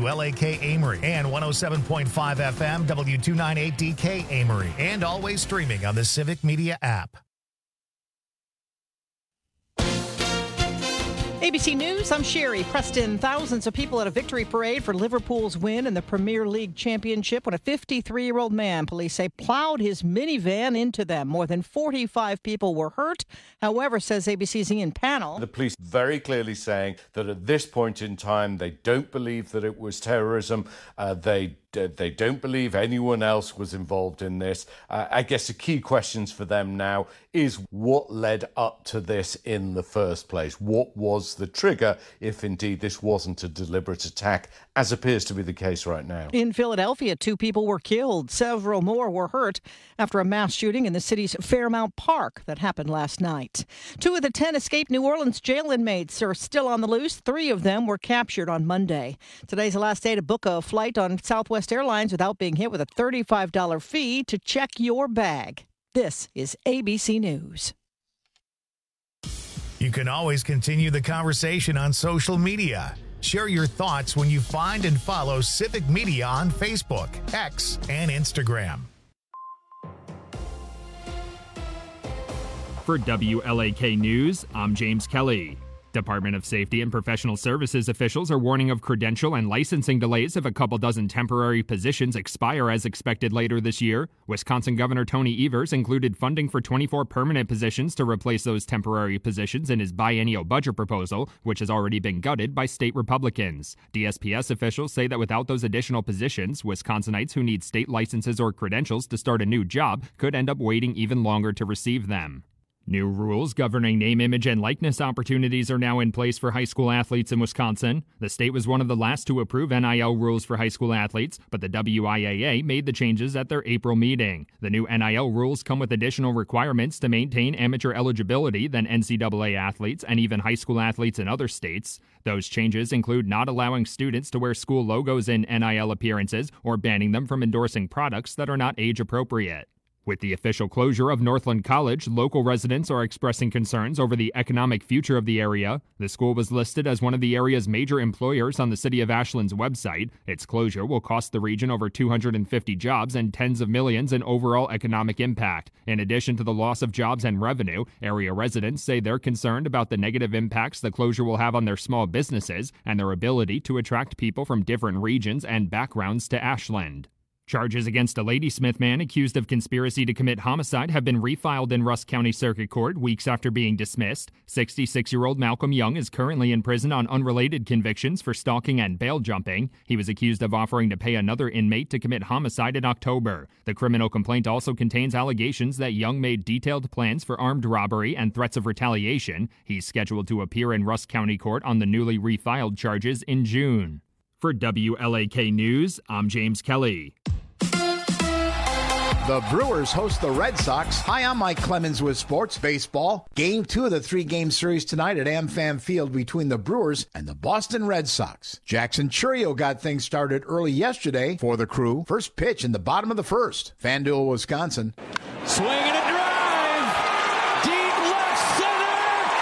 WLAK Amory and 107.5 FM W298DK Amory, and always streaming on the Civic Media app. ABC News, I'm Sherry. Preston, thousands of people at a victory parade for Liverpool's win in the Premier League Championship when a 53-year-old man, police say, plowed his minivan into them. More than 45 people were hurt. However, says ABC's Ian Pannell, the police very clearly saying that at this point in time, they don't believe that it was terrorism. They don't believe anyone else was involved in this. I guess the key questions for them now is what led up to this in the first place? What was the trigger, if indeed this wasn't a deliberate attack, as appears to be the case right now? In Philadelphia, 2 people were killed. Several more were hurt after a mass shooting in the city's Fairmount Park that happened last night. 2 of the 10 escaped New Orleans jail inmates are still on the loose. 3 of them were captured on Monday. Today's the last day to book a flight on Southwest Airlines without being hit with a $35 fee to check your bag. This is ABC News. You can always continue the conversation on social media. Share your thoughts when you find and follow Civic Media on Facebook, X, and Instagram. For WLAK News, I'm James Kelly. Department of Safety and Professional Services officials are warning of credential and licensing delays if a couple dozen temporary positions expire as expected later this year. Wisconsin Governor Tony Evers included funding for 24 permanent positions to replace those temporary positions in his biennial budget proposal, which has already been gutted by state Republicans. DSPS officials say that without those additional positions, Wisconsinites who need state licenses or credentials to start a new job could end up waiting even longer to receive them. New rules governing name, image, and likeness opportunities are now in place for high school athletes in Wisconsin. The state was one of the last to approve NIL rules for high school athletes, but the WIAA made the changes at their April meeting. The new NIL rules come with additional requirements to maintain amateur eligibility than NCAA athletes and even high school athletes in other states. Those changes include not allowing students to wear school logos in NIL appearances or banning them from endorsing products that are not age appropriate. With the official closure of Northland College, local residents are expressing concerns over the economic future of the area. The school was listed as one of the area's major employers on the City of Ashland's website. Its closure will cost the region over 250 jobs and tens of millions in overall economic impact. In addition to the loss of jobs and revenue, area residents say they're concerned about the negative impacts the closure will have on their small businesses and their ability to attract people from different regions and backgrounds to Ashland. Charges against a Ladysmith man accused of conspiracy to commit homicide have been refiled in Rusk County Circuit Court weeks after being dismissed. 66-year-old Malcolm Young is currently in prison on unrelated convictions for stalking and bail jumping. He was accused of offering to pay another inmate to commit homicide in October. The criminal complaint also contains allegations that Young made detailed plans for armed robbery and threats of retaliation. He's scheduled to appear in Rusk County Court on the newly refiled charges in June. For WLAK News, I'm James Kelly. The Brewers host the Red Sox. Hi, I'm Mike Clemens with Sports Baseball. Game 2 of the 3-game series tonight at AmFam Field between the Brewers and the Boston Red Sox. Jackson Chourio got things started early yesterday for the Crew. First pitch in the bottom of the first. FanDuel, Wisconsin. Swing and a drive. Deep left center.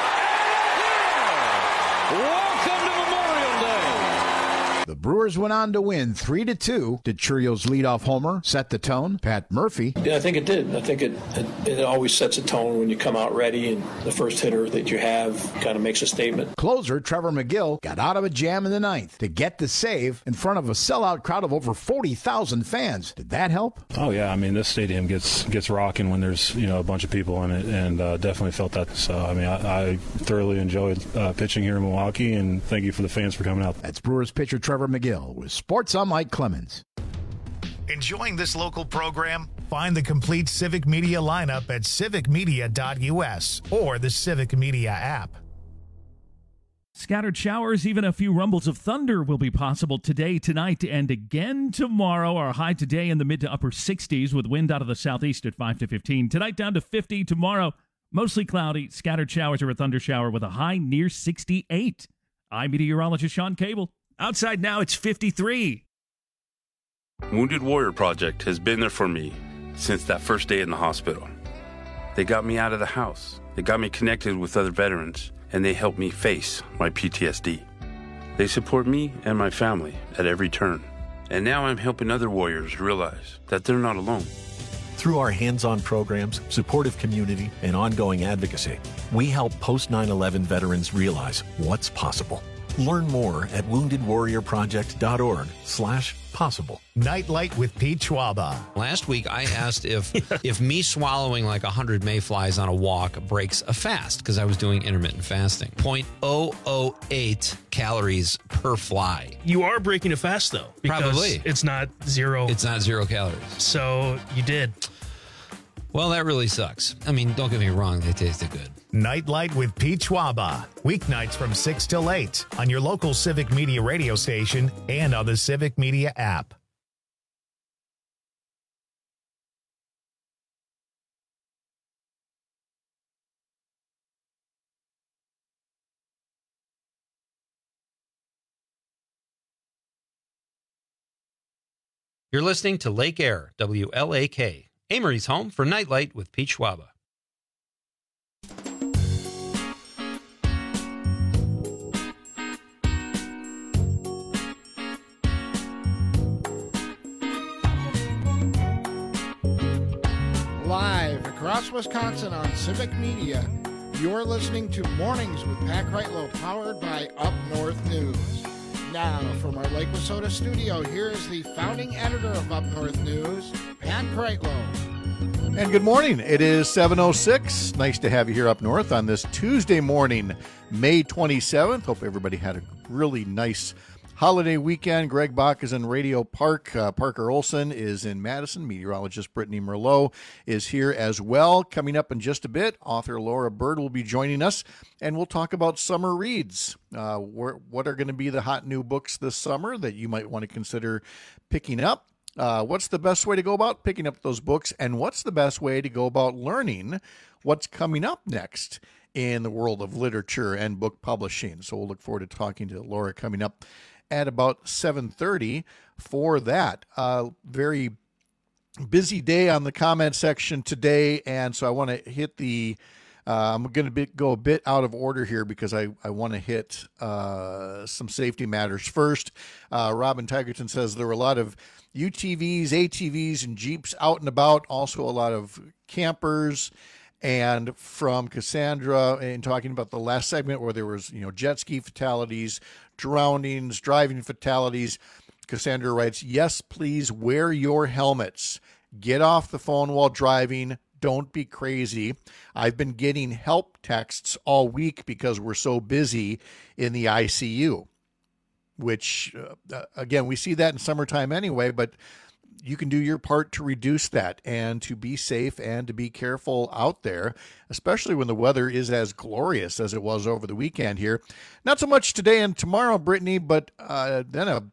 And a hit. Welcome to Memorial Day. The Brewers went on to win 3-2. Did Chourio's leadoff homer set the tone? Pat Murphy. Yeah, I think it did. I think it always sets a tone when you come out ready, and the first hitter that you have kind of makes a statement. Closer Trevor McGill got out of a jam in the ninth to get the save in front of a sellout crowd of over 40,000 fans. Did that help? Oh, yeah. I mean, this stadium gets rocking when there's, a bunch of people in it, and definitely felt that. So, I mean, I thoroughly enjoyed pitching here in Milwaukee, and thank you for the fans for coming out. That's Brewers pitcher Trevor McGill with Sports. I'm Mike Clemens. Enjoying this local program? Find the complete Civic Media lineup at civicmedia.us or the Civic Media app. Scattered showers, even a few rumbles of thunder will be possible today, tonight, and again tomorrow. Our high today in the mid to upper 60s with wind out of the southeast at 5 to 15. Tonight down to 50. Tomorrow, mostly cloudy, scattered showers or a thunder shower with a high near 68. I'm meteorologist Sean Cable. Outside now, it's 53. Wounded Warrior Project has been there for me since that first day in the hospital. They got me out of the house. They got me connected with other veterans, and they helped me face my PTSD. They support me and my family at every turn. And now I'm helping other warriors realize that they're not alone. Through our hands-on programs, supportive community, and ongoing advocacy, we help post-9/11 veterans realize what's possible. Learn more at woundedwarriorproject.org/possible. Nightlight with Pete Schwaba. Last week, I asked if me swallowing like 100 mayflies on a walk breaks a fast, because I was doing intermittent fasting. 0.008 calories per fly. You are breaking a fast, though. Because Probably. it's not zero. It's not 0 calories. So you did. Well, that really sucks. I mean, don't get me wrong, they tasted good. Nightlight with Pete Schwaba. Weeknights from 6 till 8 on your local Civic Media radio station and on the Civic Media app. You're listening to Lake Air, WLAK, Amory's home for Nightlight with Pete Schwaba. Live across Wisconsin on Civic Media, you're listening to Mornings with Pat Kreitlow, powered by Up North News. Now, from our Lake Wissota studio, here is the founding editor of Up North News, Pat Kreitlow. And good morning. It is 7:06. Nice to have you here up north on this Tuesday morning, May 27th. Hope everybody had a really nice holiday weekend. Greg Bach is in Radio Park. Parker Olson is in Madison. Meteorologist Brittany Merlot is here as well. Coming up in just a bit, author Laura Bird will be joining us, and we'll talk about summer reads. What are going to be the hot new books this summer that you might want to consider picking up? What's the best way to go about picking up those books, and what's the best way to go about learning what's coming up next in the world of literature and book publishing? So we'll look forward to talking to Laura coming up at about 7:30 for that. Very busy day on the comment section today, and so I want to hit the I'm going to go a bit out of order here because I want to hit some safety matters first. Robin Tigerton says there were a lot of UTVs, ATVs, and Jeeps out and about, also a lot of campers. And from Cassandra, in talking about the last segment where there was, jet ski fatalities, drownings, driving fatalities, Cassandra writes, yes, please wear your helmets. Get off the phone while driving. Don't be crazy. I've been getting help texts all week because we're so busy in the ICU, which, again, we see that in summertime anyway, but you can do your part to reduce that and to be safe and to be careful out there, especially when the weather is as glorious as it was over the weekend here. Not so much today and tomorrow, Brittany, but then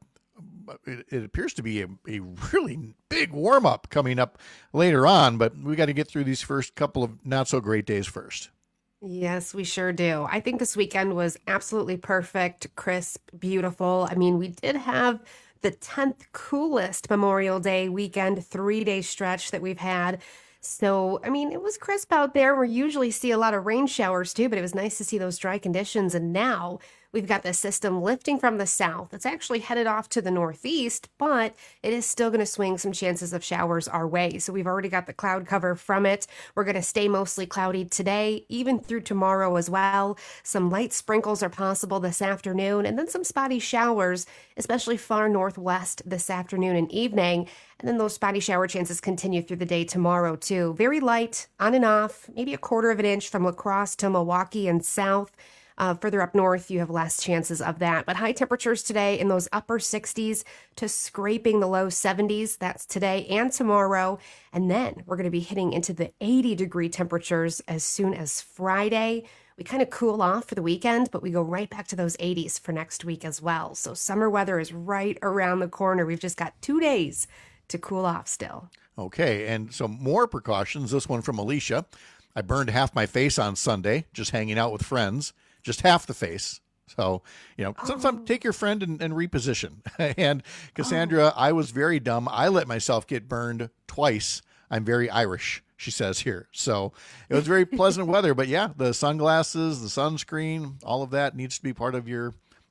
it appears to be a really big warm-up coming up later on, but we got to get through these first couple of not-so-great days first. Yes, we sure do. I think this weekend was absolutely perfect, crisp, beautiful. I mean, we did have the 10th coolest Memorial Day weekend 3-day stretch that we've had. So, I mean, it was crisp out there. We usually see a lot of rain showers too, but it was nice to see those dry conditions. And now we've got the system lifting from the south. It's actually headed off to the northeast, but it is still going to swing some chances of showers our way. So we've already got the cloud cover from it. We're going to stay mostly cloudy today, even through tomorrow as well. Some light sprinkles are possible this afternoon, and then some spotty showers, especially far northwest this afternoon and evening. And then those spotty shower chances continue through the day tomorrow too. Very light, on and off, maybe 1/4 of an inch from La Crosse to Milwaukee and south. Further up north, you have less chances of that. But high temperatures today in those upper 60s to scraping the low 70s. That's today and tomorrow. And then we're going to be hitting into the 80-degree temperatures as soon as Friday. We kind of cool off for the weekend, but we go right back to those 80s for next week as well. So summer weather is right around the corner. We've just got 2 days to cool off still. Okay, and some more precautions. This one from Alicia. I burned half my face on Sunday, just hanging out with friends. Just half the face. So, sometimes take your friend and reposition. And Cassandra, I was very dumb. I let myself get burned twice. I'm very Irish, she says here. So it was very pleasant weather. But yeah, the sunglasses, the sunscreen, all of that needs to be part of your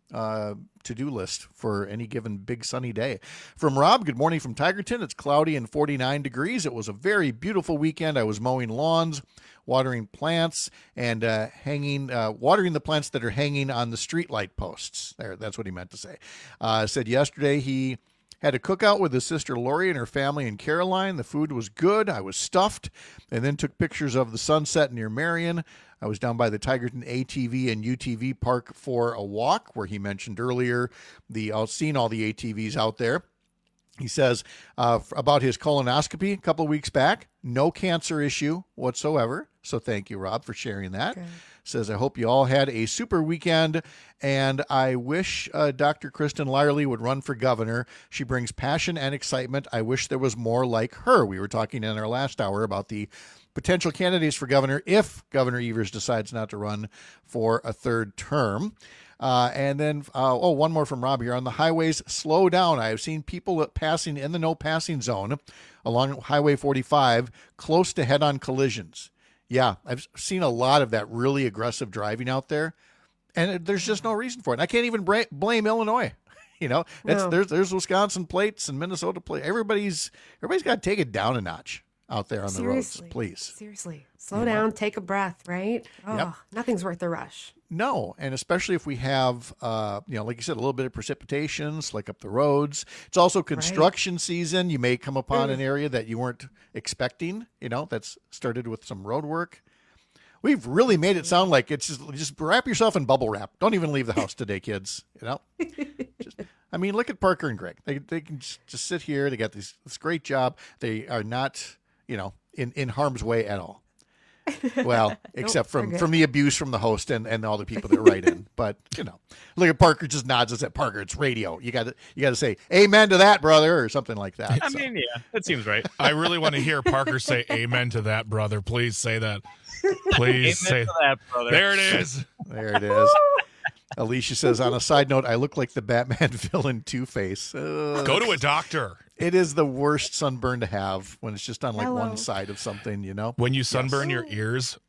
to-do list for any given big sunny day. From Rob, good morning from Tigerton. It's cloudy and 49 degrees. It was a very beautiful weekend. I was mowing lawns, watering plants, and watering the plants that are hanging on the streetlight posts. There, that's what he meant to say. Said yesterday he had a cookout with his sister Lori and her family in Caroline. The food was good. I was stuffed, and then took pictures of the sunset near Marion. I was down by the Tigerton ATV and UTV park for a walk, where he mentioned earlier seen all the ATVs out there. He says about his colonoscopy a couple of weeks back, no cancer issue whatsoever. So thank you, Rob, for sharing that. Okay. Says, I hope you all had a super weekend, and I wish Dr. Kristen Lyerly would run for governor. She brings passion and excitement. I wish there was more like her. We were talking in our last hour about the potential candidates for governor if Governor Evers decides not to run for a third term. And then, one more from Rob here. On the highways, slow down. I have seen people passing in the no passing zone along Highway 45 close to head-on collisions. Yeah, I've seen a lot of that really aggressive driving out there, and there's just no reason for it. And I can't even blame Illinois. There's Wisconsin plates and Minnesota plates. Everybody's got to take it down a notch out there on the roads, please. Seriously. Slow down, take a breath, right? Oh, yep. Nothing's worth the rush. No, and especially if we have, like you said, a little bit of precipitation, slick up the roads. It's also construction season. You may come upon an area that you weren't expecting, that's started with some road work. We've really made it sound like it's just wrap yourself in bubble wrap. Don't even leave the house today, kids. Look at Parker and Greg. They can just sit here. They got this great job. They are not, in harm's way at all. Well, except from the abuse from the host and all the people that write in. But, look at Parker just nods and says, Parker, it's radio. You got to say amen to that, brother, or something like that. That seems right. I really want to hear Parker say amen to that, brother. Please say that. Please say that, brother. There it is. There it is. Alicia says, on a side note, I look like the Batman villain Two-Face. Go to a doctor. It is the worst sunburn to have when it's just on one side of something, When you sunburn your ears,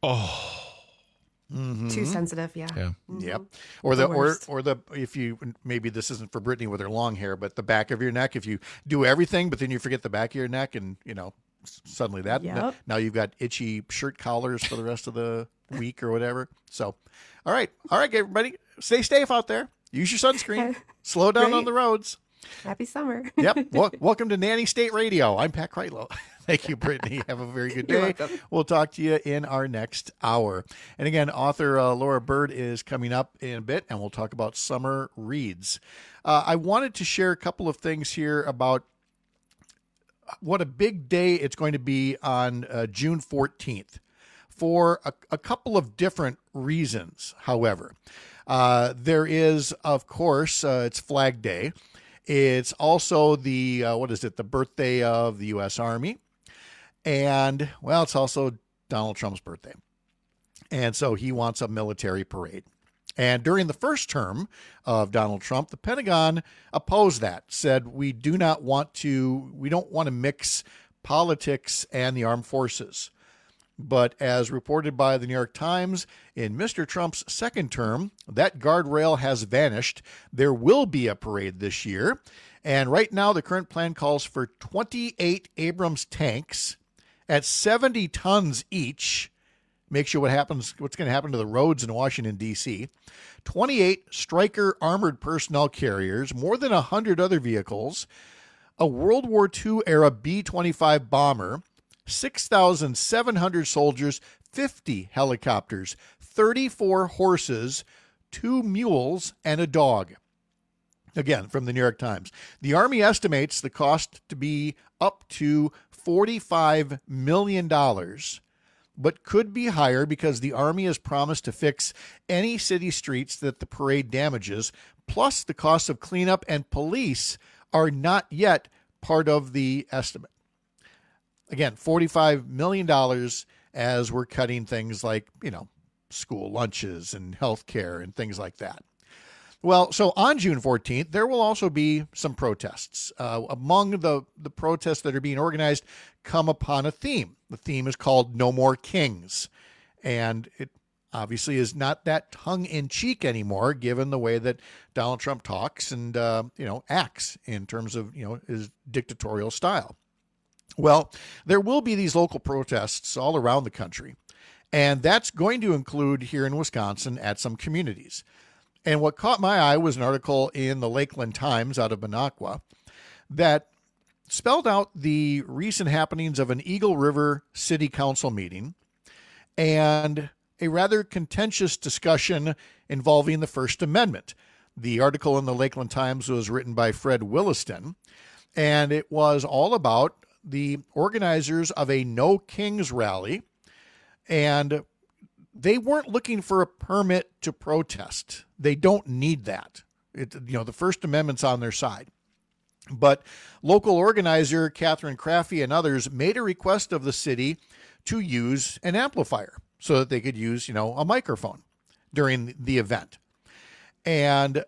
Too sensitive, yeah. Mm-hmm. Yep. Or the if you, maybe this isn't for Brittany with her long hair, but the back of your neck, if you do everything, but then you forget the back of your neck and, suddenly now you've got itchy shirt collars for the rest of the week or whatever. So, all right, everybody, stay safe out there. Use your sunscreen. Slow down on the roads. Happy summer. Yep. Welcome to Nanny State Radio. I'm Pat Kreitlow. Thank you, Brittany. Have a very good day. We'll talk to you in our next hour. And again, author Laura Bird is coming up in a bit, and we'll talk about summer reads. I wanted to share a couple of things here about what a big day it's going to be on June 14th for a couple of different reasons, however. There is, of course, it's Flag Day. It's also the birthday of the U.S. Army. And, it's also Donald Trump's birthday. And so he wants a military parade. And during the first term of Donald Trump, the Pentagon opposed that, said we don't want to mix politics and the armed forces. But as reported by the New York Times, in Mr. Trump's second term, that guardrail has vanished. There will be a parade this year. And right now, the current plan calls for 28 Abrams tanks at 70 tons each. Make sure what's going to happen to the roads in Washington, D.C. 28 Stryker armored personnel carriers, more than 100 other vehicles, a World War II-era B-25 bomber, 6,700 soldiers, 50 helicopters, 34 horses, 2 mules, and a dog. Again, from the New York Times. The Army estimates the cost to be up to $45 million, but could be higher because the Army has promised to fix any city streets that the parade damages, plus the cost of cleanup and police are not yet part of the estimate. Again, $45 million as we're cutting things like, school lunches and health care and things like that. Well, so on June 14th, there will also be some protests. Among the protests that are being organized come upon a theme. The theme is called No More Kings. And obviously is not that tongue-in-cheek anymore, given the way that Donald Trump talks and, acts in terms of, his dictatorial style. Well, there will be these local protests all around the country, and that's going to include here in Wisconsin at some communities. And what caught my eye was an article in the Lakeland Times out of Minocqua that spelled out the recent happenings of an Eagle River City Council meeting and a rather contentious discussion involving the First Amendment. The article in the Lakeland Times was written by Fred Williston, and it was all about the organizers of a No Kings rally, and they weren't looking for a permit to protest. They don't need that. The First Amendment's on their side. But local organizer Catherine Craffey and others made a request of the city to use an amplifier so that they could use, a microphone during the event. And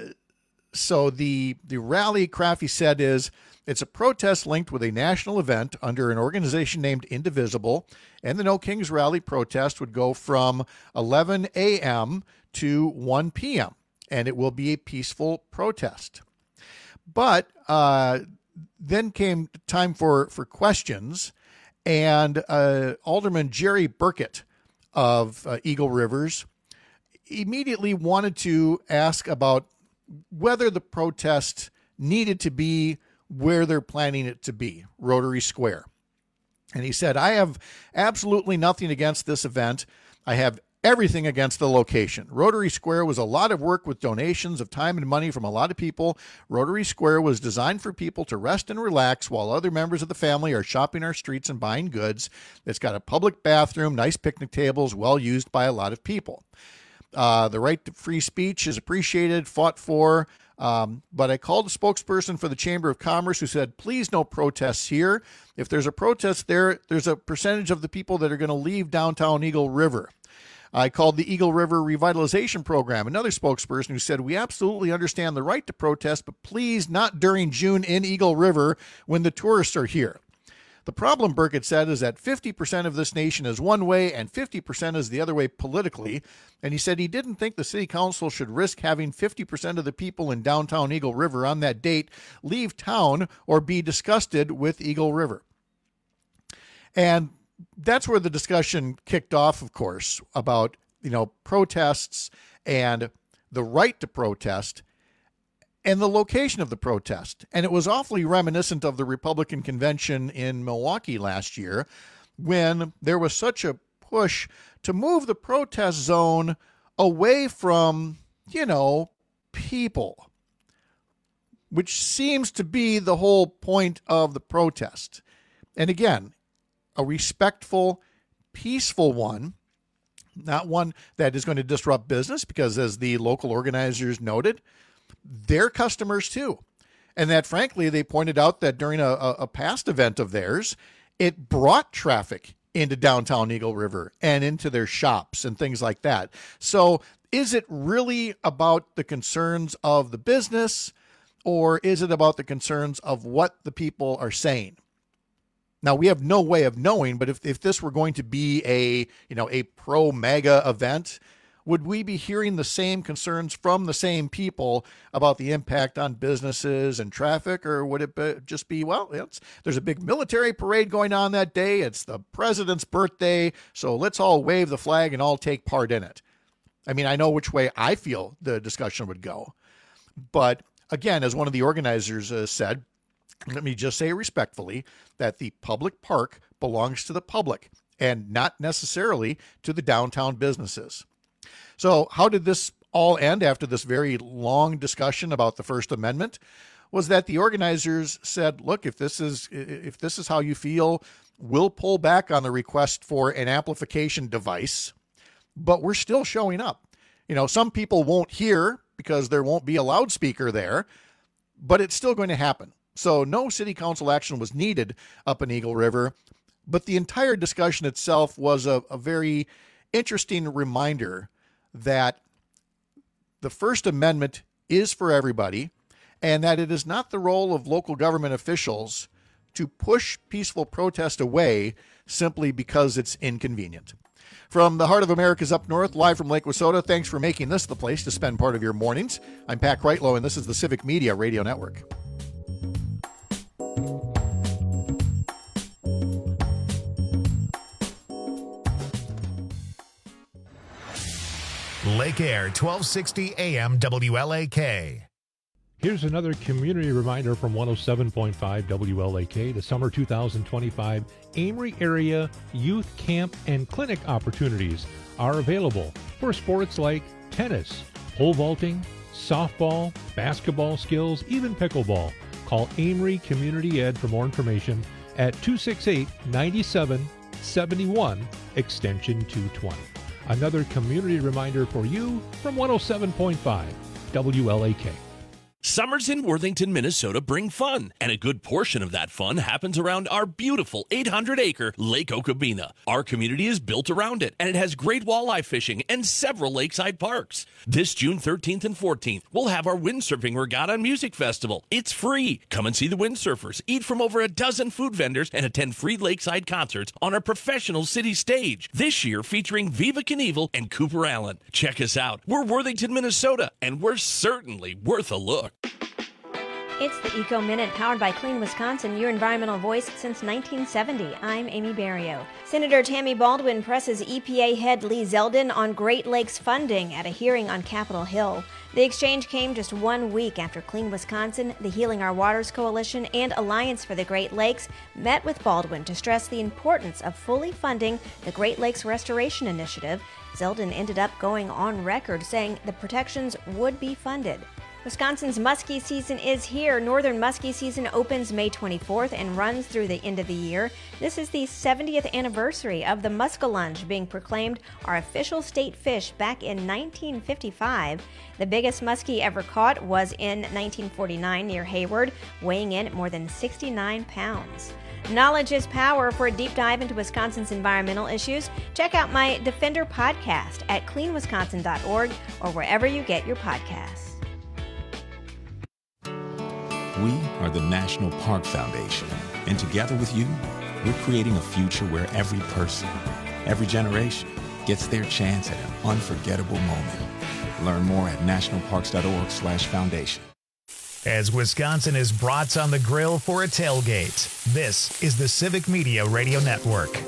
so the rally, Craffey said, it's a protest linked with a national event under an organization named Indivisible, and the No Kings rally protest would go from 11 a.m. to 1 p.m., and it will be a peaceful protest. But then came time for questions, and Alderman Jerry Burkett of Eagle Rivers immediately wanted to ask about whether the protest needed to be where they're planning it to be, Rotary Square. And he said, I have absolutely nothing against this event. I have everything against the location. Rotary Square was a lot of work with donations of time and money from a lot of people. Rotary Square was designed for people to rest and relax while other members of the family are shopping our streets and buying goods. It's got a public bathroom, nice picnic tables, well used by a lot of people. The right to free speech is appreciated, fought for. But I called a spokesperson for the Chamber of Commerce who said, please no protests here. If there's a protest there's a percentage of the people that are going to leave downtown Eagle River. I called the Eagle River Revitalization Program, another spokesperson who said, we absolutely understand the right to protest, but please not during June in Eagle River when the tourists are here. The problem, Burkett said, is that 50% of this nation is one way and 50% is the other way politically. And he said he didn't think the city council should risk having 50% of the people in downtown Eagle River on that date leave town or be disgusted with Eagle River. And that's where the discussion kicked off, of course, about, protests and the right to protest and the location of the protest. And it was awfully reminiscent of the Republican convention in Milwaukee last year when there was such a push to move the protest zone away from, people, which seems to be the whole point of the protest. And again, a respectful, peaceful one, not one that is going to disrupt business, because as the local organizers noted, they're customers too. And that, frankly, they pointed out that during a past event of theirs, it brought traffic into downtown Eagle River and into their shops and things like that. So is it really about the concerns of the business, or is it about the concerns of what the people are saying? Now, we have no way of knowing, but if this were going to be a pro-MAGA event, would we be hearing the same concerns from the same people about the impact on businesses and traffic, or would it just be, there's a big military parade going on that day, it's the president's birthday, so let's all wave the flag and all take part in it? I mean, I know which way I feel the discussion would go. But again, as one of the organizers said, let me just say respectfully that the public park belongs to the public and not necessarily to the downtown businesses. So how did this all end after this very long discussion about the First Amendment? Was that the organizers said, look, if this is how you feel, we'll pull back on the request for an amplification device, but we're still showing up. Some people won't hear because there won't be a loudspeaker there, but it's still going to happen. So no city council action was needed up in Eagle River, but the entire discussion itself was a very interesting reminder that the First Amendment is for everybody, and that it is not the role of local government officials to push peaceful protest away simply because it's inconvenient. From the heart of America's up north, live from Lake Wissota, thanks for making this the place to spend part of your mornings. I'm Pat Kreitlow, and this is the Civic Media Radio Network. Lake Air, 1260 AM WLAK. Here's another community reminder from 107.5 WLAK. The summer 2025 Amory Area Youth Camp and Clinic opportunities are available for sports like tennis, pole vaulting, softball, basketball skills, even pickleball. Call Amory Community Ed for more information at 268-9771, extension 220. Another community reminder for you from 107.5 WLAK. Summers in Worthington, Minnesota bring fun, and a good portion of that fun happens around our beautiful 800-acre Lake Okabena. Our community is built around it, and it has great walleye fishing and several lakeside parks. This June 13th and 14th, we'll have our windsurfing regatta and music festival. It's free. Come and see the windsurfers, eat from over a dozen food vendors, and attend free lakeside concerts on our professional city stage. This year featuring Viva Knievel and Cooper Allen. Check us out. We're Worthington, Minnesota, and we're certainly worth a look. It's the Eco Minute, powered by Clean Wisconsin, your environmental voice since 1970. I'm Amy Barrio. Senator Tammy Baldwin presses EPA head Lee Zeldin on Great Lakes funding at a hearing on Capitol Hill. The exchange came just 1 week after Clean Wisconsin, the Healing Our Waters Coalition, and Alliance for the Great Lakes met with Baldwin to stress the importance of fully funding the Great Lakes Restoration Initiative. Zeldin ended up going on record saying the protections would be funded. Wisconsin's muskie season is here. Northern muskie season opens May 24th and runs through the end of the year. This is the 70th anniversary of the muskellunge being proclaimed our official state fish back in 1955. The biggest muskie ever caught was in 1949 near Hayward, weighing in at more than 69 pounds. Knowledge is power. For a deep dive into Wisconsin's environmental issues, check out my Defender podcast at cleanwisconsin.org or wherever you get your podcasts. We are the National Park Foundation, and together with you, we're creating a future where every person, every generation gets their chance at an unforgettable moment. Learn more at nationalparks.org/foundation. As Wisconsin is brats on the grill for a tailgate, this is the Civic Media Radio Network.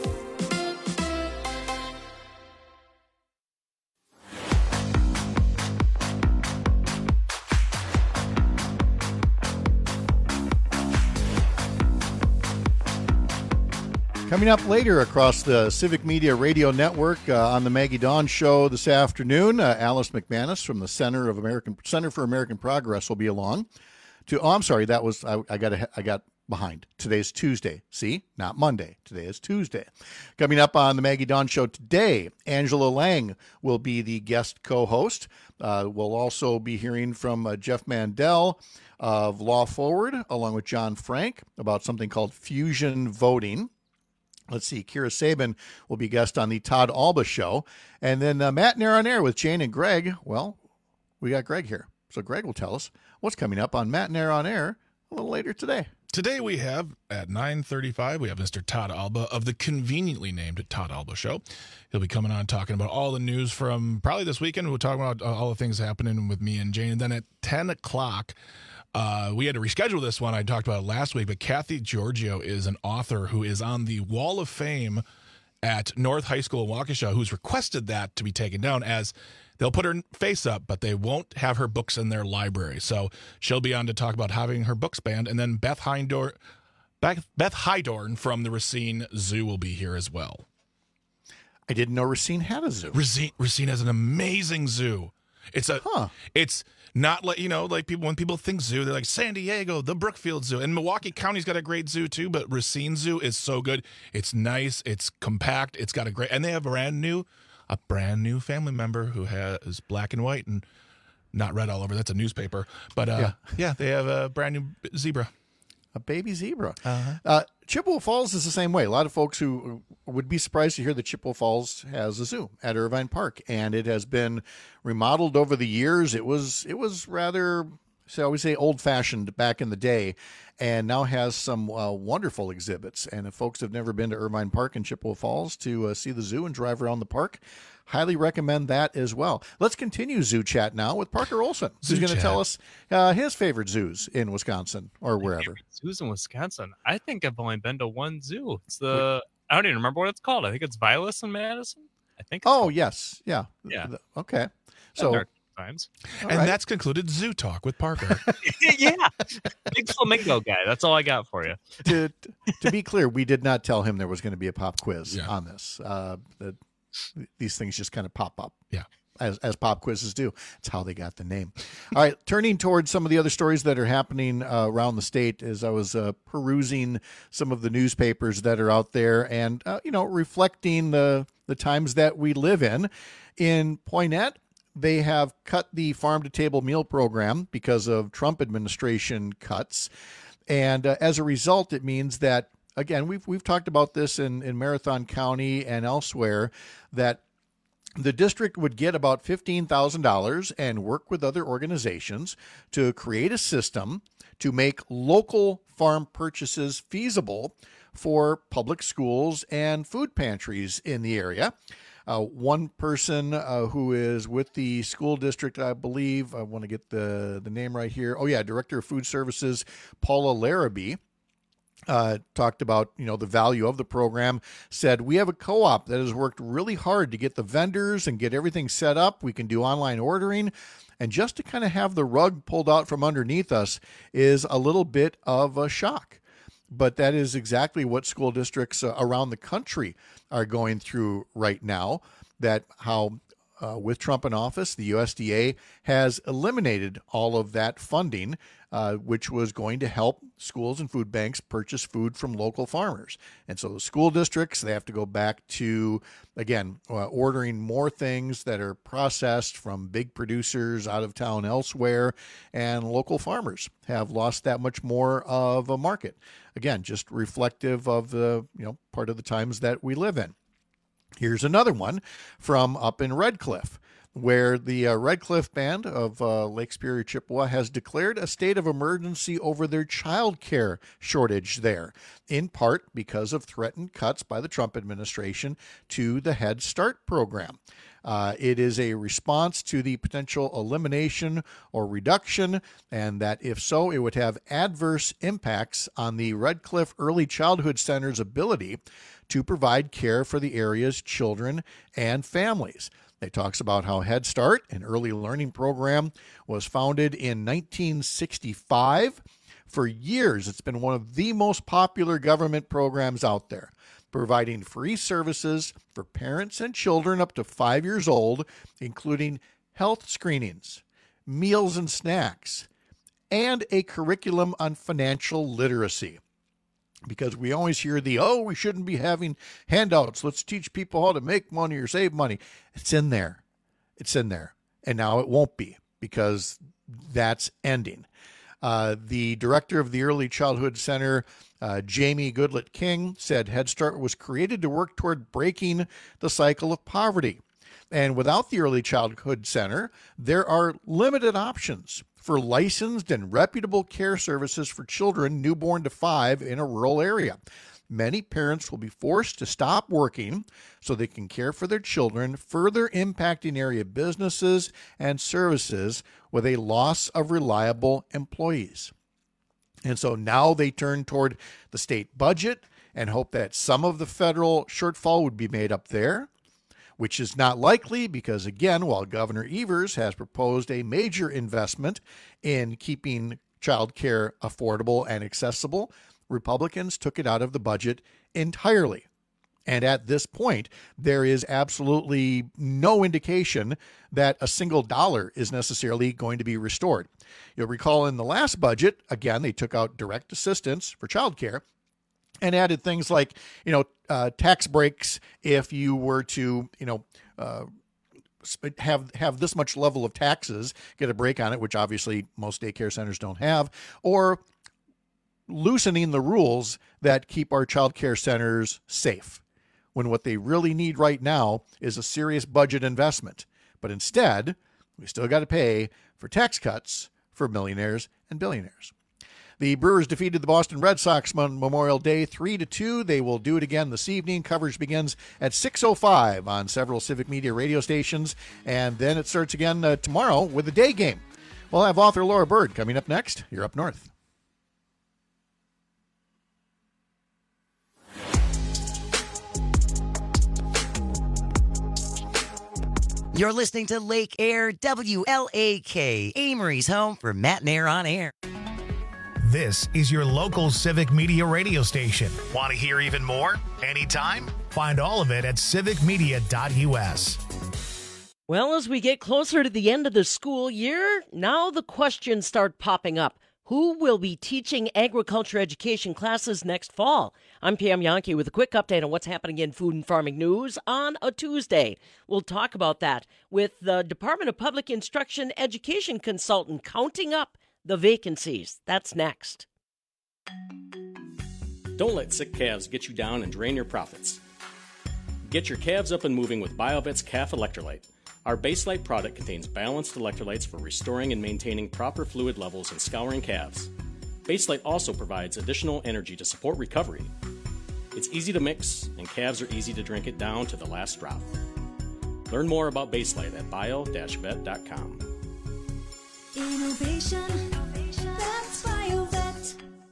Coming up later across the Civic Media Radio Network on the Maggie Dawn Show this afternoon, Alice McManus from the Center for American Progress will be along. I got behind. Today's Tuesday. See, not Monday. Today is Tuesday. Coming up on the Maggie Dawn Show today, Angela Lang will be the guest co-host. We'll also be hearing from Jeff Mandel of Law Forward, along with John Frank, about something called fusion voting. Let's see, Kira Sabin will be guest on the Todd Alba Show. And then Matt Nair on Air with Jane and Greg. Well, we got Greg here. So Greg will tell us what's coming up on Matt Nair on Air a little later today. Today we have, at 9:35, we have Mr. Todd Alba of the conveniently named Todd Alba Show. He'll be coming on talking about all the news from probably this weekend. We'll talk about all the things happening with me and Jane. And then at 10 o'clock, we had to reschedule this one. I talked about it last week, but Kathy Giorgio is an author who is on the Wall of Fame at North High School in Waukesha, who's requested that to be taken down, as they'll put her face up, but they won't have her books in their library. So she'll be on to talk about having her books banned. And then Beth Hydorn from the Racine Zoo will be here as well. I didn't know Racine had a zoo. Racine has an amazing zoo. It's not like, like when people think zoo, they're like San Diego, the Brookfield Zoo. And Milwaukee County's got a great zoo too, but Racine Zoo is so good. It's nice, it's compact, it's got and they have a brand new family member who is black and white and not red all over. That's a newspaper. But yeah, they have a brand new zebra. A baby zebra. Uh-huh. Chippewa Falls is the same way. A lot of folks who would be surprised to hear that Chippewa Falls has a zoo at Irvine Park, and it has been remodeled over the years. It was rather so I always say old-fashioned back in the day, and now has some wonderful exhibits. And if folks have never been to Irvine Park in Chippewa Falls to see the zoo and drive around the park, highly recommend that as well. Let's continue Zoo Chat now with Parker Olson, who's going to tell us his favorite zoos in Wisconsin or wherever. Zoos in Wisconsin. I think I've only been to one zoo. It's I don't even remember what it's called. I think it's Vilas in Madison. I think. Yes. Yeah. Okay. So. Times. And that's concluded Zoo Talk with Parker. Yeah. Big flamingo guy. That's all I got for you. To be clear, we did not tell him there was going to be a pop quiz on this. These things just kind of pop up. Yeah. As pop quizzes do. It's how they got the name. All right, turning towards some of the other stories that are happening around the state as I was perusing some of the newspapers that are out there and, reflecting the times that we live in. In Poynette, they have cut the farm-to-table meal program because of Trump administration cuts. And as a result, it means that, again, we've talked about this in Marathon County and elsewhere, that the district would get about $15,000 and work with other organizations to create a system to make local farm purchases feasible for public schools and food pantries in the area. One person who is with the school district, I believe, I want to get the name right here. Director of Food Services, Paula Larrabee, talked about, the value of the program, said, we have a co-op that has worked really hard to get the vendors and get everything set up. We can do online ordering. And just to kind of have the rug pulled out from underneath us is a little bit of a shock. But that is exactly what school districts around the country are going through right now, that how with Trump in office, the USDA has eliminated all of that funding, which was going to help schools and food banks purchase food from local farmers. And so the school districts, they have to go back to, again, ordering more things that are processed from big producers out of town elsewhere, and local farmers have lost that much more of a market. Again, just reflective of the, part of the times that we live in. Here's another one from up in Red Cliff, where the Red Cliff Band of Lake Superior, Chippewa has declared a state of emergency over their child care shortage there, in part because of threatened cuts by the Trump administration to the Head Start program. It is a response to the potential elimination or reduction, and that if so, it would have adverse impacts on the Red Cliff Early Childhood Center's ability to provide care for the area's children and families. It talks about how Head Start, an early learning program, was founded in 1965. For years, it's been one of the most popular government programs out there, providing free services for parents and children up to 5 years old, including health screenings, meals and snacks, and a curriculum on financial literacy. Because we always hear we shouldn't be having handouts. Let's teach people how to make money or save money. It's in there. It's in there. And now it won't be, because that's ending. The director of the Early Childhood Center, Jamie Goodlett King, said Head Start was created to work toward breaking the cycle of poverty. And without the Early Childhood Center, there are limited options for licensed and reputable care services for children newborn to 5 in a rural area. Many parents will be forced to stop working so they can care for their children, further impacting area businesses and services with a loss of reliable employees. And so now they turn toward the state budget and hope that some of the federal shortfall would be made up there, which is not likely because, again, while Governor Evers has proposed a major investment in keeping child care affordable and accessible, Republicans took it out of the budget entirely. And at this point, there is absolutely no indication that a single dollar is necessarily going to be restored. You'll recall in the last budget, again, they took out direct assistance for child care and added things like, tax breaks if you were to, have this much level of taxes, get a break on it, which obviously most daycare centers don't have, or loosening the rules that keep our child care centers safe, when what they really need right now is a serious budget investment. But instead, we still got to pay for tax cuts for millionaires and billionaires. The Brewers defeated the Boston Red Sox on Memorial Day 3-2. They will do it again this evening. Coverage begins at 6:05 on several Civic Media radio stations, and then it starts again tomorrow with the day game. We'll have author Laura Bird coming up next. You're Up North. You're listening to Lake Air WLAK, Amory's home for Matt and Air on Air. This is your local Civic Media radio station. Want to hear even more? Anytime? Find all of it at civicmedia.us. Well, as we get closer to the end of the school year, now the questions start popping up. Who will be teaching agriculture education classes next fall? I'm Pam Yankee with a quick update on what's happening in food and farming news on a Tuesday. We'll talk about that with the Department of Public Instruction education consultant counting up the vacancies. That's next. Don't let sick calves get you down and drain your profits. Get your calves up and moving with BioVet's Calf Electrolyte. Our Baselite product contains balanced electrolytes for restoring and maintaining proper fluid levels in scouring calves. Baselite also provides additional energy to support recovery. It's easy to mix, and calves are easy to drink it down to the last drop. Learn more about Baselite at bio-vet.com. Innovation, that's BioVet.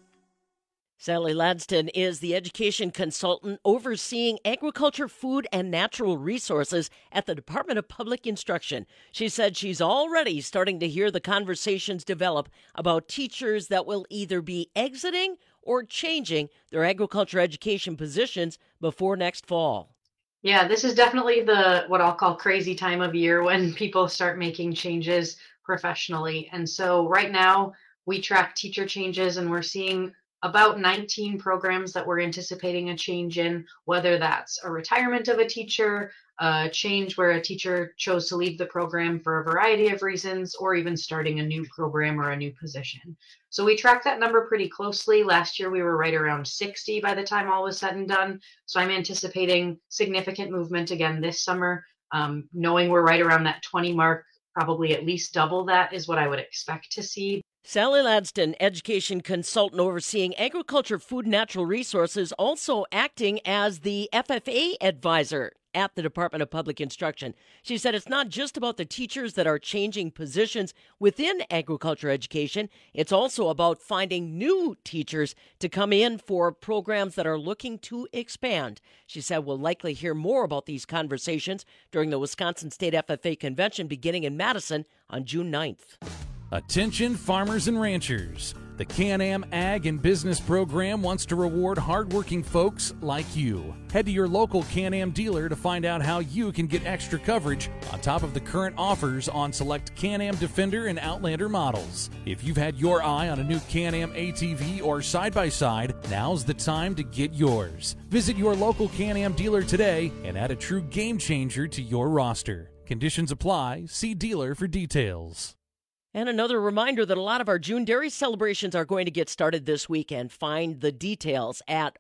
Sally Ladston is the education consultant overseeing agriculture, food, and natural resources at the Department of Public Instruction. She said she's already starting to hear the conversations develop about teachers that will either be exiting or changing their agriculture education positions before next fall. Yeah, this is definitely the what I'll call crazy time of year when people start making changes professionally. And so right now we track teacher changes, and we're seeing about 19 programs that we're anticipating a change in, whether that's a retirement of a teacher, a change where a teacher chose to leave the program for a variety of reasons, or even starting a new program or a new position. So we track that number pretty closely. Last year we were right around 60 by the time all was said and done. So I'm anticipating significant movement again this summer. Knowing we're right around that 20 mark, probably at least double that is what I would expect to see. Sally Ladston, education consultant overseeing agriculture, food, and natural resources, also acting as the FFA advisor at the Department of Public Instruction. She said it's not just about the teachers that are changing positions within agriculture education. It's also about finding new teachers to come in for programs that are looking to expand. She said we'll likely hear more about these conversations during the Wisconsin State FFA Convention beginning in Madison on June 9th. Attention farmers and ranchers. The Can-Am Ag and Business Program wants to reward hardworking folks like you. Head to your local Can-Am dealer to find out how you can get extra coverage on top of the current offers on select Can-Am Defender and Outlander models. If you've had your eye on a new Can-Am ATV or side-by-side, now's the time to get yours. Visit your local Can-Am dealer today and add a true game changer to your roster. Conditions apply. See dealer for details. And another reminder that a lot of our June dairy celebrations are going to get started this weekend. Find the details at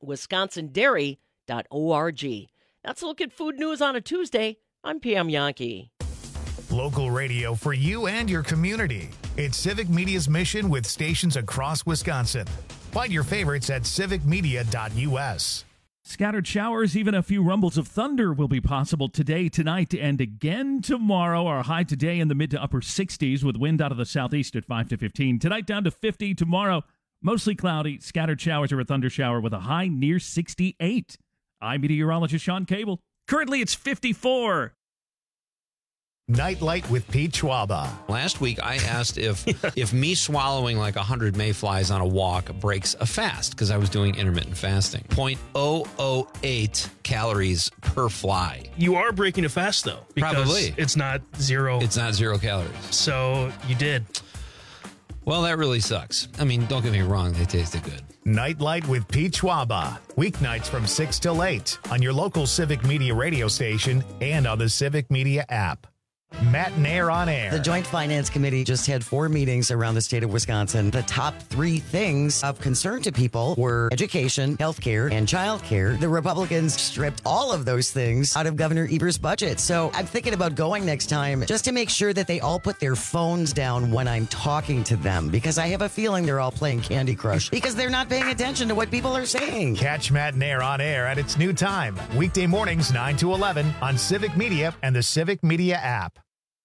wisconsindairy.org. That's a look at food news on a Tuesday. I'm Pam Yankee. Local radio for you and your community. It's Civic Media's mission with stations across Wisconsin. Find your favorites at civicmedia.us. Scattered showers, even a few rumbles of thunder will be possible today, tonight, and again tomorrow. Our high today in the mid to upper 60s with wind out of the southeast at 5 to 15. Tonight down to 50. Tomorrow, mostly cloudy, scattered showers or a thunder shower with a high near 68. I'm meteorologist Sean Cable. Currently, it's 54. Nightlight with Pete Schwaba. Last week, I asked if me swallowing like 100 mayflies on a walk breaks a fast, because I was doing intermittent fasting. 0.008 calories per fly. You are breaking a fast, though. Because Probably. It's not zero. It's not 0 calories. So you did. Well, that really sucks. I mean, don't get me wrong. They tasted good. Nightlight with Pete Schwaba. Weeknights from 6 till 8 on your local Civic Media radio station and on the Civic Media app. Matt Nair on air. The Joint Finance Committee just had 4 meetings around the state of Wisconsin. The top 3 things of concern to people were education, healthcare, and childcare. The Republicans stripped all of those things out of Governor Evers' budget. So I'm thinking about going next time just to make sure that they all put their phones down when I'm talking to them, because I have a feeling they're all playing Candy Crush because they're not paying attention to what people are saying. Catch Matt Nair on air at its new time, weekday mornings 9 to 11 on Civic Media and the Civic Media app.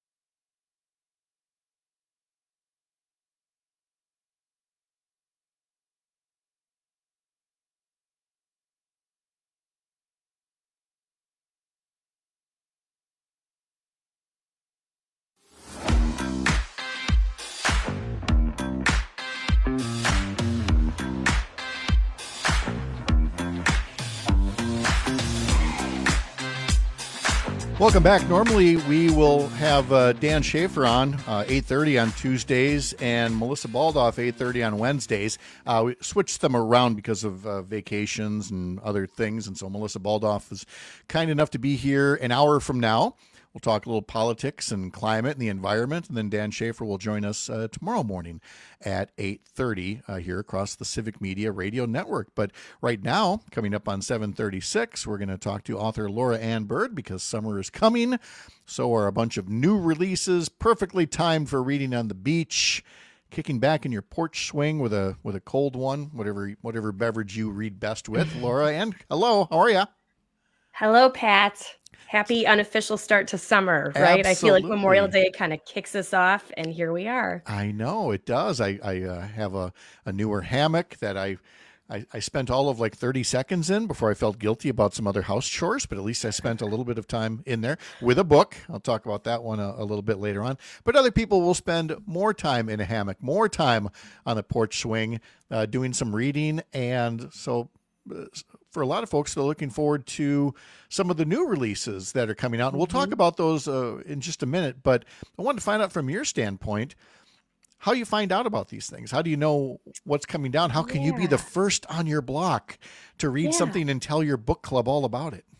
Welcome back. Normally, we will have Dan Schaefer on 8:30 on Tuesdays and Melissa Baldoff 8:30 on Wednesdays. We switched them around because of vacations and other things, and so Melissa Baldoff is kind enough to be here an hour from now. We'll talk a little politics and climate and the environment, and then Dan Schaefer will join us tomorrow morning at 8:30 here across the Civic Media Radio Network. But right now, coming up on 7:36, we're going to talk to author Laura Ann Bird because summer is coming. So are a bunch of new releases, perfectly timed for reading on the beach, kicking back in your porch swing with a cold one, whatever beverage you read best with. Laura Ann, hello, how are you? Hello, Pat. Happy unofficial start to summer, right? Absolutely. I feel like Memorial Day kind of kicks us off, and here we are. I know it does. I have a newer hammock that I spent all of like 30 seconds in before I felt guilty about some other house chores, but at least I spent a little bit of time in there with a book. I'll talk about that one a little bit later on. But other people will spend more time in a hammock, more time on the porch swing, doing some reading. And so for a lot of folks, they're looking forward to some of the new releases that are coming out. And we'll talk about those in just a minute. But I wanted to find out from your standpoint, how you find out about these things. How do you know what's coming down? How can you be the first on your block to read something and tell your book club all about it?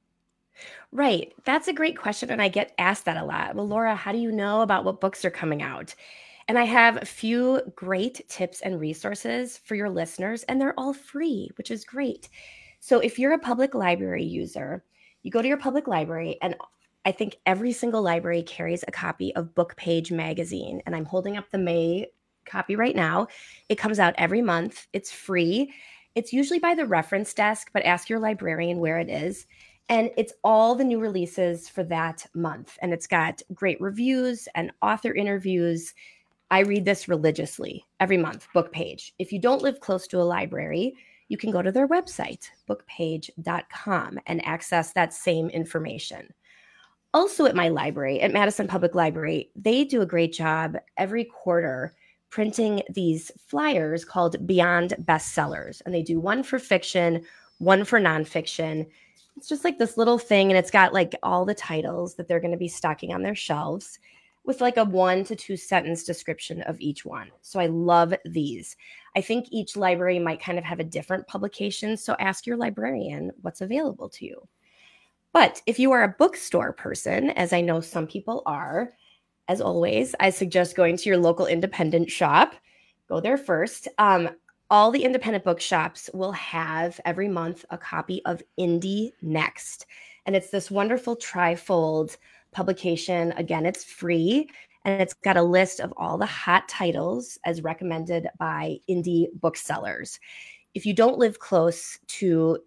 Right. That's a great question. And I get asked that a lot. Well, Laura, how do you know about what books are coming out? And I have a few great tips and resources for your listeners, and they're all free, which is great. So if you're a public library user, you go to your public library, and I think every single library carries a copy of BookPage magazine. And I'm holding up the May copy right now. It comes out every month. It's free. It's usually by the reference desk, but ask your librarian where it is. And it's all the new releases for that month. And it's got great reviews and author interviews. I read this religiously every month, BookPage. If you don't live close to a library, you can go to their website, bookpage.com, and access that same information. Also at my library, at Madison Public Library, they do a great job every quarter printing these flyers called Beyond Bestsellers. And they do one for fiction, one for nonfiction. It's just like this little thing, and it's got like all the titles that they're going to be stocking on their shelves, with like a 1 to 2 sentence description of each one. So I love these. I think each library might kind of have a different publication, so ask your librarian what's available to you. But if you are a bookstore person, as I know some people are, as always, I suggest going to your local independent shop. Go there first. All the independent bookshops will have every month a copy of Indie Next. And it's this wonderful trifold publication. Again, it's free, and it's got a list of all the hot titles as recommended by indie booksellers. If you don't live close to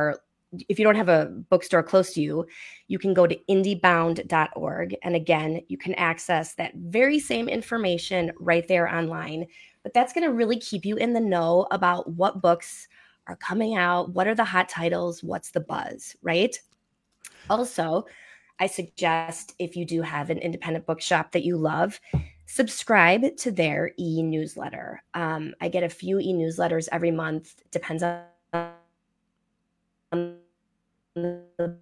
if you don't have a bookstore close to you, you can go to indiebound.org. And again, you can access that very same information right there online. But that's going to really keep you in the know about what books are coming out, what are the hot titles, what's the buzz, right? Also, I suggest if you do have an independent bookshop that you love, subscribe to their e-newsletter. I get a few e-newsletters every month. Depends on the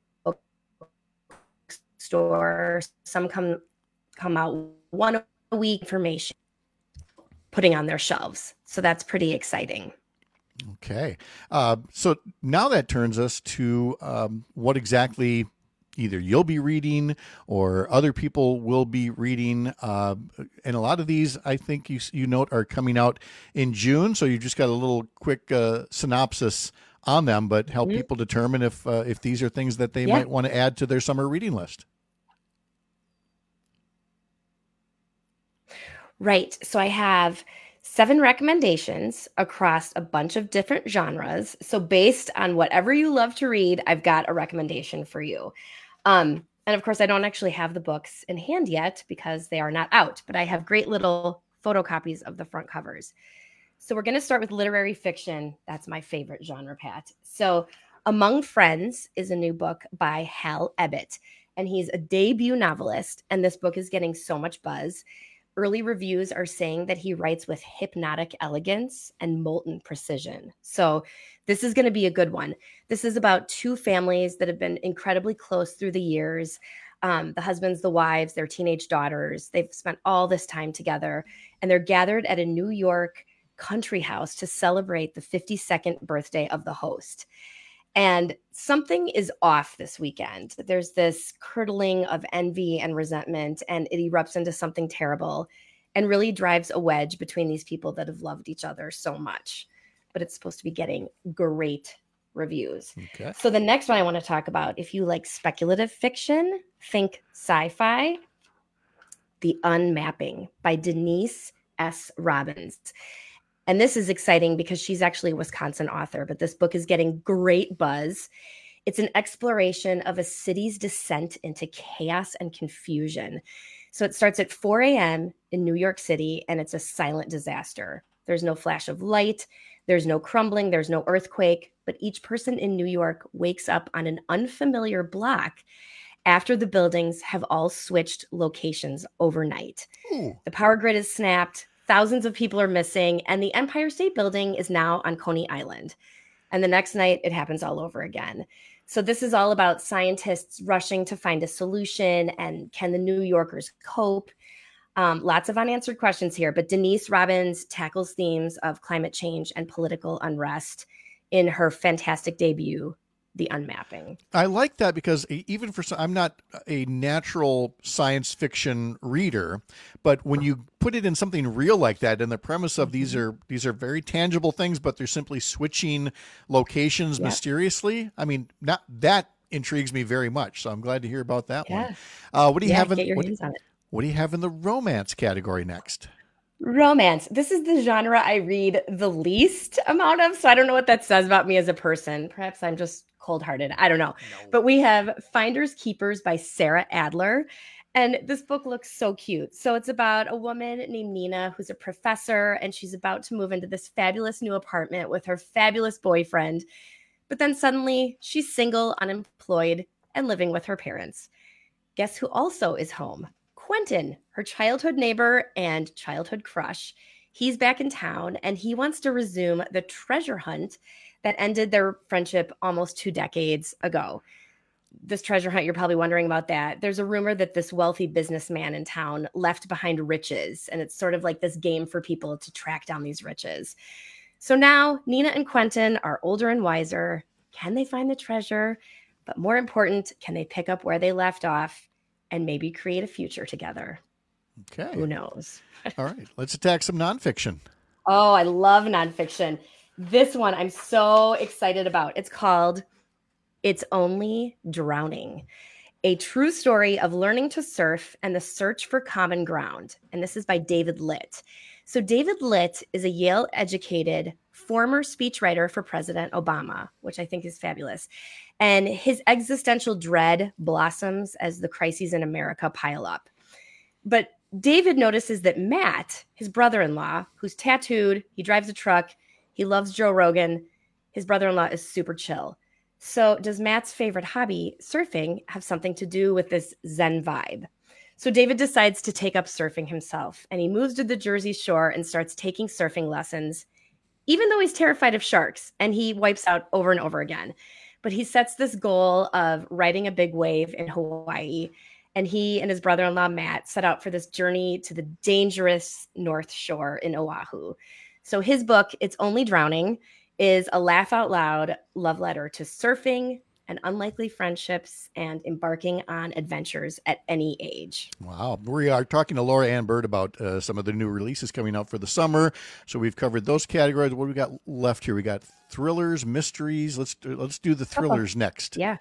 bookstore. Some come out one a week, information putting on their shelves. So that's pretty exciting. Okay. So now that turns us to what exactly either you'll be reading or other people will be reading. And a lot of these, I think you note, are coming out in June. So you just got a little quick synopsis on them, but help people determine if these are things that they might want to add to their summer reading list. Right. So I have 7 recommendations across a bunch of different genres. So based on whatever you love to read, I've got a recommendation for you. And of course, I don't actually have the books in hand yet because they are not out, but I have great little photocopies of the front covers. So we're going to start with literary fiction. That's my favorite genre, Pat. So Among Friends is a new book by Hal Ebbett, and he's a debut novelist, and this book is getting so much buzz. Early reviews are saying that he writes with hypnotic elegance and molten precision. So this is going to be a good one. This is about 2 families that have been incredibly close through the years. The husbands, the wives, their teenage daughters. They've spent all this time together, and they're gathered at a New York country house to celebrate the 52nd birthday of the host. And something is off this weekend. There's this curdling of envy and resentment, and it erupts into something terrible and really drives a wedge between these people that have loved each other so much. But it's supposed to be getting great reviews. Okay. So the next one I want to talk about, if you like speculative fiction, think sci-fi, The Unmapping by Denise S. Robbins. And this is exciting because she's actually a Wisconsin author, but this book is getting great buzz. It's an exploration of a city's descent into chaos and confusion. So it starts at 4 a.m. in New York City, and it's a silent disaster. There's no flash of light, there's no crumbling, there's no earthquake, but each person in New York wakes up on an unfamiliar block after the buildings have all switched locations overnight. The power grid is snapped. Thousands of people are missing, and the Empire State Building is now on Coney Island. And the next night, it happens all over again. So this is all about scientists rushing to find a solution, and can the New Yorkers cope? Lots of unanswered questions here, but Denise Robbins tackles themes of climate change and political unrest in her fantastic debut, The Unmapping. I like that because even for I'm not a natural science fiction reader, but when you put it in something real like that, and the premise of these are very tangible things, but they're simply switching locations mysteriously. I mean, not that intrigues me very much. So I'm glad to hear about that one. What do you have? Get your hands on it. What do you have in the romance category next? Romance. This is the genre I read the least amount of, so I don't know what that says about me as a person. Perhaps I'm just cold-hearted. I don't know. But we have Finders Keepers by Sarah Adler. And this book looks so cute. So it's about a woman named Nina who's a professor, and she's about to move into this fabulous new apartment with her fabulous boyfriend. But then suddenly she's single, unemployed, and living with her parents. Guess who also is home? Quentin, her childhood neighbor and childhood crush. He's back in town, and he wants to resume the treasure hunt that ended their friendship almost 2 decades ago. This treasure hunt, you're probably wondering about that. There's a rumor that this wealthy businessman in town left behind riches, and it's sort of like this game for people to track down these riches. So now Nina and Quentin are older and wiser. Can they find the treasure? But more important, can they pick up where they left off and maybe create a future together? Okay. Who knows? All right. Let's attack some nonfiction. Oh, I love nonfiction. This one I'm so excited about. It's called It's Only Drowning, a true story of learning to surf and the search for common ground. And this is by David Litt. So David Litt is a Yale-educated former speechwriter for President Obama, which I think is fabulous. And his existential dread blossoms as the crises in America pile up. But David notices that Matt, his brother-in-law, who's tattooed, he drives a truck, he loves Joe Rogan, his brother-in-law is super chill. So does Matt's favorite hobby, surfing, have something to do with this Zen vibe? So David decides to take up surfing himself, and he moves to the Jersey Shore and starts taking surfing lessons, even though he's terrified of sharks, and he wipes out over and over again. But he sets this goal of riding a big wave in Hawaii, and he and his brother-in-law, Matt, set out for this journey to the dangerous North Shore in Oahu. So his book, It's Only Drowning, is a laugh-out-loud love letter to surfing and unlikely friendships and embarking on adventures at any age. Wow. We are talking to Laura Ann Bird about some of the new releases coming out for the summer. So we've covered those categories. What do we got left here? We got thrillers, mysteries. Let's do the thrillers next. Yeah.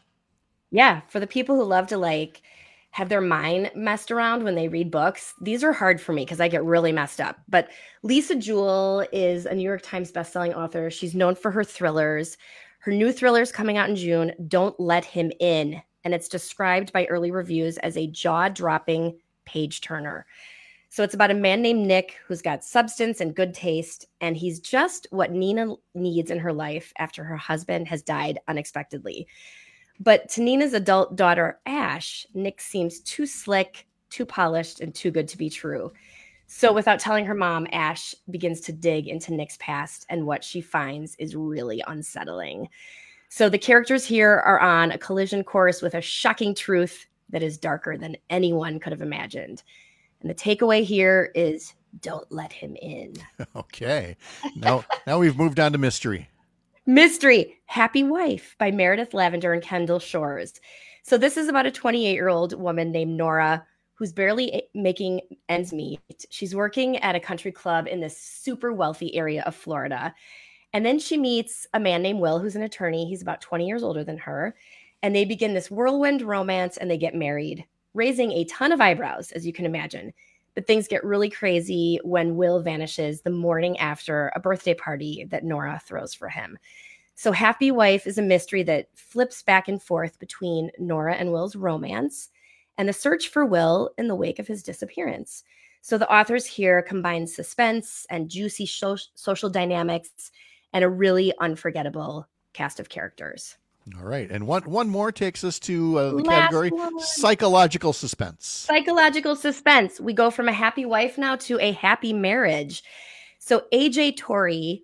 Yeah. For the people who love to have their mind messed around when they read books, these are hard for me because I get really messed up. But Lisa Jewell is a New York Times bestselling author. She's known for her thrillers. Her new thriller is coming out in June, Don't Let Him In. And it's described by early reviews as a jaw-dropping page-turner. So it's about a man named Nick who's got substance and good taste, and he's just what Nina needs in her life after her husband has died unexpectedly. But to Nina's adult daughter, Ash, Nick seems too slick, too polished, and too good to be true. So without telling her mom, Ash begins to dig into Nick's past, and what she finds is really unsettling. So the characters here are on a collision course with a shocking truth that is darker than anyone could have imagined. And the takeaway here is don't let him in. Okay. Now we've moved on to mystery. Mystery, Happy Wife by Meredith Lavender and Kendall Shores. So this is about a 28-year-old woman named Nora who's barely making ends meet. She's working at a country club in this super wealthy area of Florida. And then she meets a man named Will, who's an attorney. He's about 20 years older than her. And they begin this whirlwind romance and they get married, raising a ton of eyebrows, as you can imagine. But things get really crazy when Will vanishes the morning after a birthday party that Nora throws for him. So Happy Wife is a mystery that flips back and forth between Nora and Will's romance and the search for Will in the wake of his disappearance. So the authors here combine suspense and juicy social dynamics and a really unforgettable cast of characters. All right. And one more takes us to the category psychological suspense. Psychological suspense. We go from a happy wife now to a happy marriage. So A.R. Torrey,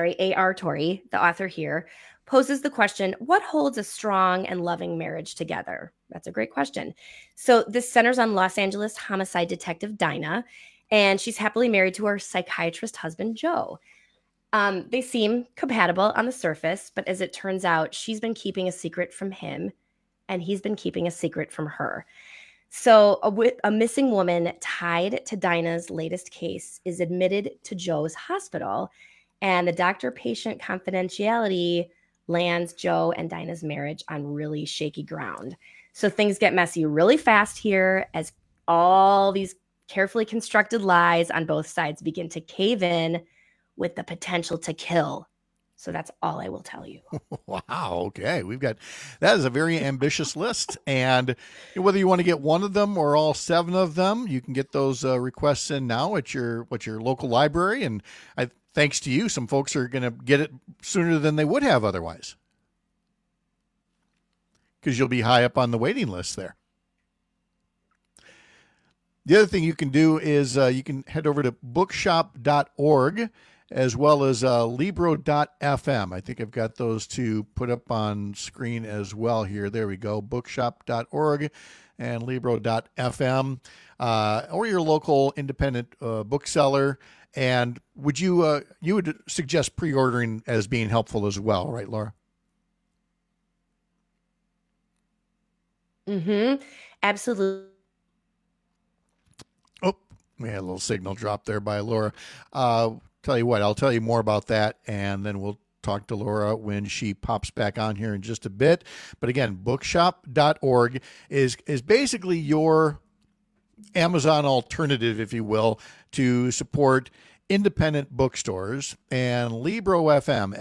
the author here, poses the question, what holds a strong and loving marriage together? That's a great question. So this centers on Los Angeles homicide detective Dinah, and she's happily married to her psychiatrist husband, Joe. They seem compatible on the surface, but as it turns out, she's been keeping a secret from him, and he's been keeping a secret from her. So a missing woman tied to Dinah's latest case is admitted to Joe's hospital, and the doctor-patient confidentiality lands Joe and Dinah's marriage on really shaky ground. So things get messy really fast here as all these carefully constructed lies on both sides begin to cave in with the potential to kill. So that's all I will tell you. Wow. Okay. That is a very ambitious list. And whether you want to get one of them or all 7 of them, you can get those requests in now at your local library. And thanks to you, some folks are going to get it sooner than they would have otherwise, because you'll be high up on the waiting list there. The other thing you can do is you can head over to bookshop.org as well as Libro.fm. I think I've got those two put up on screen as well here. There we go, bookshop.org and Libro.fm, or your local independent bookseller. And would you would suggest pre-ordering as being helpful as well, right, Laura? Mm-hmm. Absolutely. Oh, we had a little signal drop there by Laura. Tell you what, I'll tell you more about that, and then we'll talk to Laura when she pops back on here in just a bit. But again, bookshop.org is basically your Amazon alternative, if you will, to support independent bookstores. And Libro.fm,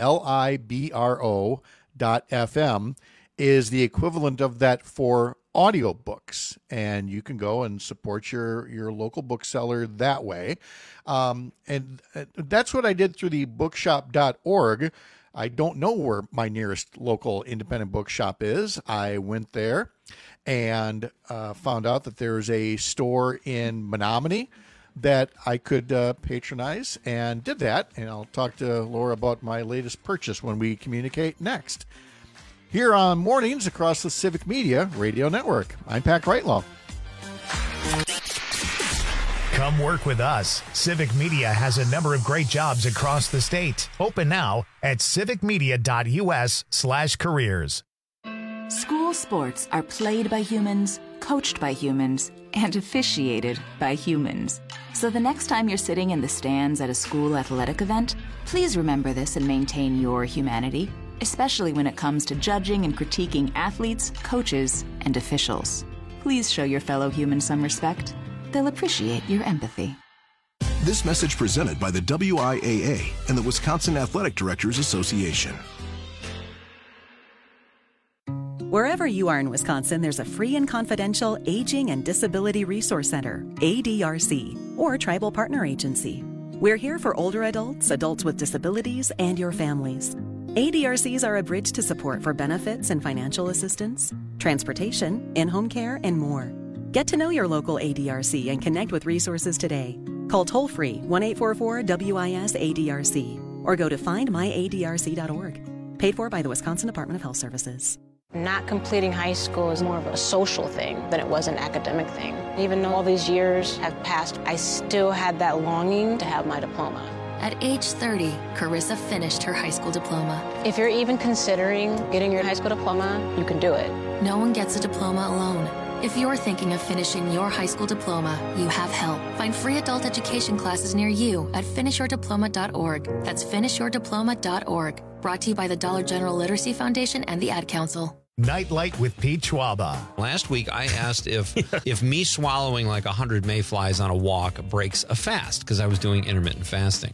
Libro.fm, is the equivalent of that for audiobooks, and you can go and support your local bookseller that way. And that's what I did through the bookshop.org. I don't know where my nearest local independent bookshop is. I went there and found out that there's a store in Menominee that I could patronize, and did that. And I'll talk to Laura about my latest purchase when we communicate next. Here on Mornings across the Civic Media Radio Network, I'm Pat Greitlow. Come work with us. Civic Media has a number of great jobs across the state. Open now at civicmedia.us/careers. School sports are played by humans, coached by humans, and officiated by humans. So the next time you're sitting in the stands at a school athletic event, please remember this and maintain your humanity, especially when it comes to judging and critiquing athletes, coaches, and officials. Please show your fellow humans some respect. They'll appreciate your empathy. This message presented by the WIAA and the Wisconsin Athletic Directors Association. Wherever you are in Wisconsin, there's a free and confidential Aging and Disability Resource Center, ADRC, or Tribal Partner Agency. We're here for older adults, adults with disabilities, and your families. ADRCs are a bridge to support for benefits and financial assistance, transportation, in-home care, and more. Get to know your local ADRC and connect with resources today. Call toll-free 1-844-WIS-ADRC or go to findmyadrc.org. Paid for by the Wisconsin Department of Health Services. Not completing high school is more of a social thing than it was an academic thing. Even though all these years have passed, I still had that longing to have my diploma. At age 30, Carissa finished her high school diploma. If you're even considering getting your high school diploma, you can do it. No one gets a diploma alone. If you're thinking of finishing your high school diploma, you have help. Find free adult education classes near you at finishyourdiploma.org. That's finishyourdiploma.org. Brought to you by the Dollar General Literacy Foundation and the Ad Council. Nightlight with Pete Schwaba. Last week, I asked if me swallowing like 100 mayflies on a walk breaks a fast, because I was doing intermittent fasting.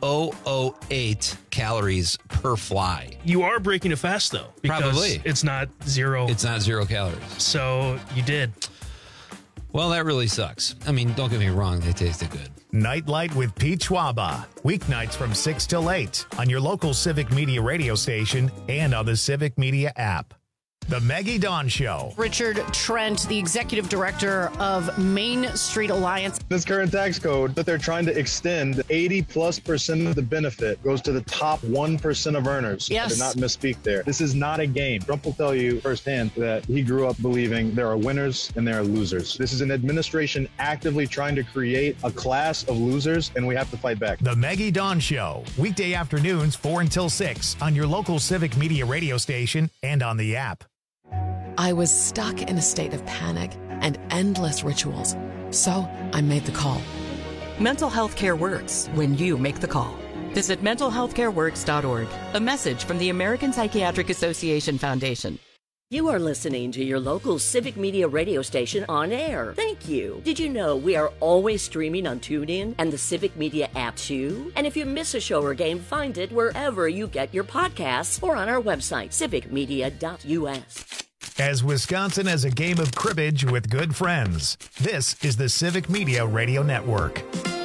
0.008 calories per fly. You are breaking a fast, though. Because Probably. It's not zero. It's not 0 calories. So you did. Well, that really sucks. I mean, don't get me wrong, they tasted good. Nightlight with Pete Schwaba. Weeknights from 6 till 8 on your local Civic Media radio station and on the Civic Media app. The Maggie Dawn Show. Richard Trent, the executive director of Main Street Alliance. This current tax code that they're trying to extend, 80+% of the benefit goes to the top 1% of earners. Yes. I did not misspeak there. This is not a game. Trump will tell you firsthand that he grew up believing there are winners and there are losers. This is an administration actively trying to create a class of losers, and we have to fight back. The Maggie Dawn Show. Weekday afternoons 4 until 6 on your local Civic Media radio station and on the app. I was stuck in a state of panic and endless rituals, so I made the call. Mental health care works when you make the call. Visit mentalhealthcareworks.org. A message from the American Psychiatric Association Foundation. You are listening to your local Civic Media radio station on air. Thank you. Did you know we are always streaming on TuneIn and the Civic Media app too? And if you miss a show or game, find it wherever you get your podcasts or on our website, civicmedia.us. As Wisconsin has a game of cribbage with good friends, this is the Civic Media Radio Network.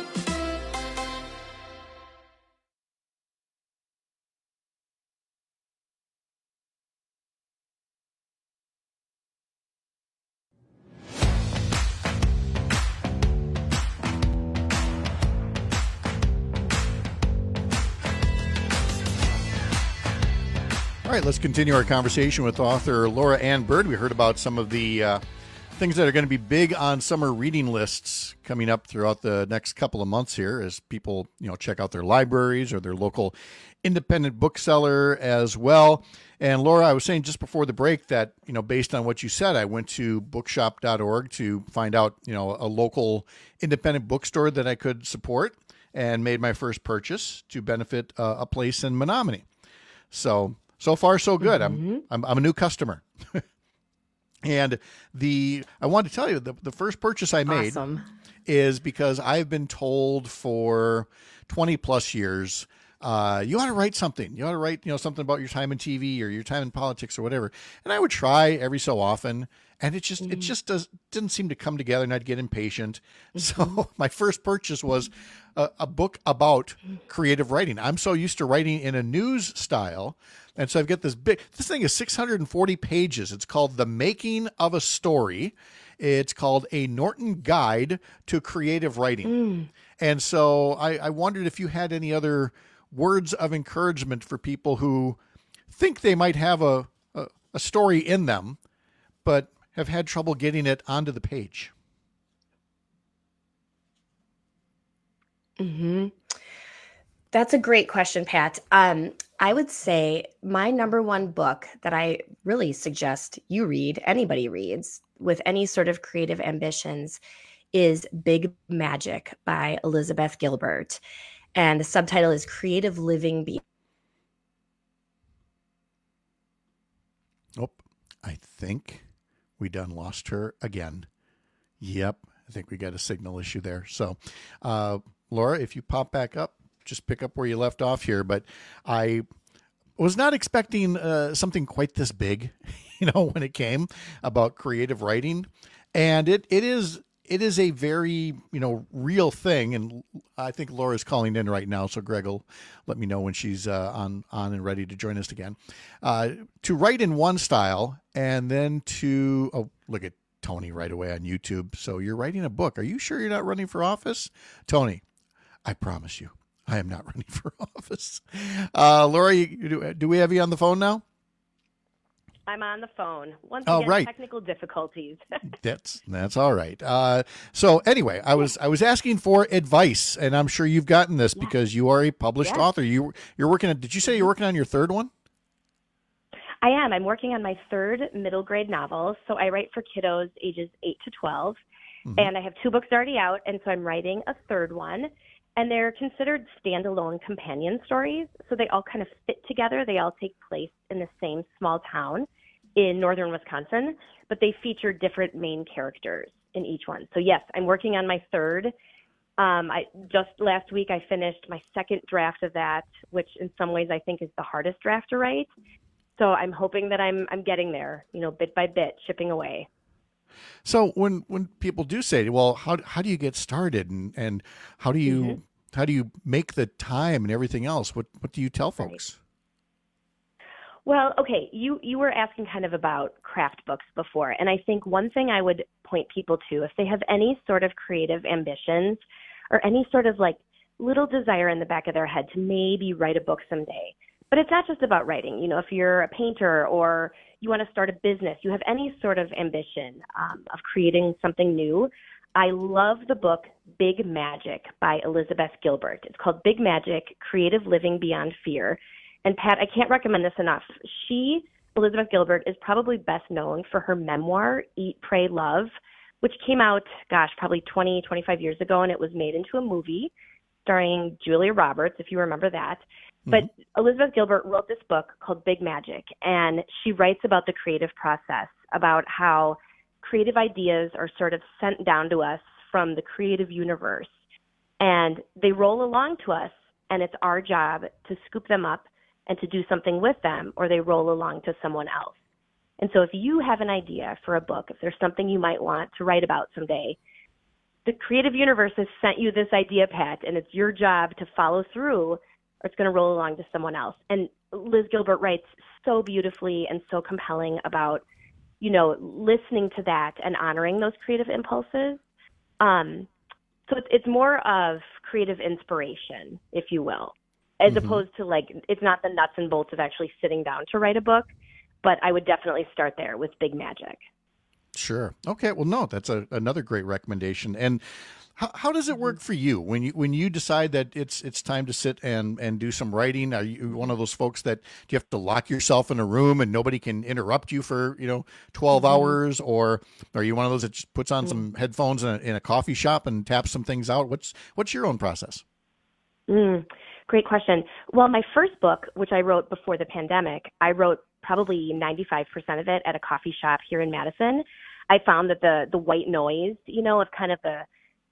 All right, let's continue our conversation with author Laura Ann Bird. We heard about some of the things that are going to be big on summer reading lists coming up throughout the next couple of months here as people, check out their libraries or their local independent bookseller as well. And Laura, I was saying just before the break that, based on what you said, I went to bookshop.org to find out, a local independent bookstore that I could support and made my first purchase to benefit a place in Menominee. So far, so good. Mm-hmm. I'm a new customer. And I wanted to tell you, the first purchase I made is because I've been told for 20 plus years, you ought to write something. You ought to write, something about your time in TV or your time in politics or whatever. And I would try every so often, and it just didn't seem to come together, and I'd get impatient. So my first purchase was a book about creative writing. I'm so used to writing in a news style. And so I've got this thing is 640 pages. It's called The Making of a Story. It's called A Norton Guide to Creative Writing. And so I wondered if you had any other words of encouragement for people who think they might have a story in them, but have had trouble getting it onto the page. Mm-hmm. That's a great question, Pat. I would say my number one book that I really suggest you read, anybody reads, with any sort of creative ambitions is Big Magic by Elizabeth Gilbert. And the subtitle is Creative Living Beyond. Oh, I think we done lost her again. Yep, I think we got a signal issue there. So, Laura, if you pop back up, just pick up where you left off here. But I was not expecting something quite this big, when it came about creative writing. And it is a very, real thing. And I think Laura's calling in right now. So Greg will let me know when she's on and ready to join us again. To write in one style and then look at Tony right away on YouTube. So you're writing a book. Are you sure you're not running for office? Tony, I promise you, I am not running for office. Laura, do we have you on the phone now? I'm on the phone. Once again, right. Technical difficulties. That's all right. So anyway, I was asking for advice, and I'm sure you've gotten this because you are a published author. You're working on. Did you say you're working on your third one? I am. I'm working on my third middle grade novel. So I write for kiddos ages 8 to 12, and I have 2 books already out, and so I'm writing a third one. And they're considered standalone companion stories, so they all kind of fit together. They all take place in the same small town in northern Wisconsin, but they feature different main characters in each one. So yes, I'm working on my third. Just last week I finished my second draft of that, which in some ways I think is the hardest draft to write. So I'm hoping that I'm getting there, bit by bit, chipping away. So when people do say, well, how do you get started and how do you make the time and everything else? What do you tell folks? Well, okay, you were asking kind of about craft books before, and I think one thing I would point people to, if they have any sort of creative ambitions or any sort of like little desire in the back of their head to maybe write a book someday, but it's not just about writing. If you're a painter or you want to start a business, you have any sort of ambition of creating something new, I love the book Big Magic by Elizabeth Gilbert. It's called Big Magic, Creative Living Beyond Fear. And Pat, I can't recommend this enough. Elizabeth Gilbert, is probably best known for her memoir, Eat, Pray, Love, which came out, probably 20, 25 years ago, and it was made into a movie starring Julia Roberts, if you remember that. But Elizabeth Gilbert wrote this book called Big Magic, and she writes about the creative process, about how creative ideas are sort of sent down to us from the creative universe, and they roll along to us, and it's our job to scoop them up and to do something with them, or they roll along to someone else. And so if you have an idea for a book, if there's something you might want to write about someday, the creative universe has sent you this idea, Pat, and it's your job to follow through, or it's going to roll along to someone else. And Liz Gilbert writes so beautifully and so compelling about, listening to that and honoring those creative impulses. So it's more of creative inspiration, if you will, as opposed to it's not the nuts and bolts of actually sitting down to write a book, but I would definitely start there with Big Magic. Sure. Okay. Well, no, that's another great recommendation. And how does it work for you when you decide that it's time to sit and do some writing? Are you one of those folks that do you have to lock yourself in a room and nobody can interrupt you for 12 hours, or are you one of those that just puts on some headphones in a coffee shop and taps some things out? What's your own process? Great question. Well, my first book, which I wrote before the pandemic, I wrote probably 95% of it at a coffee shop here in Madison. I found that the white noise, of kind of the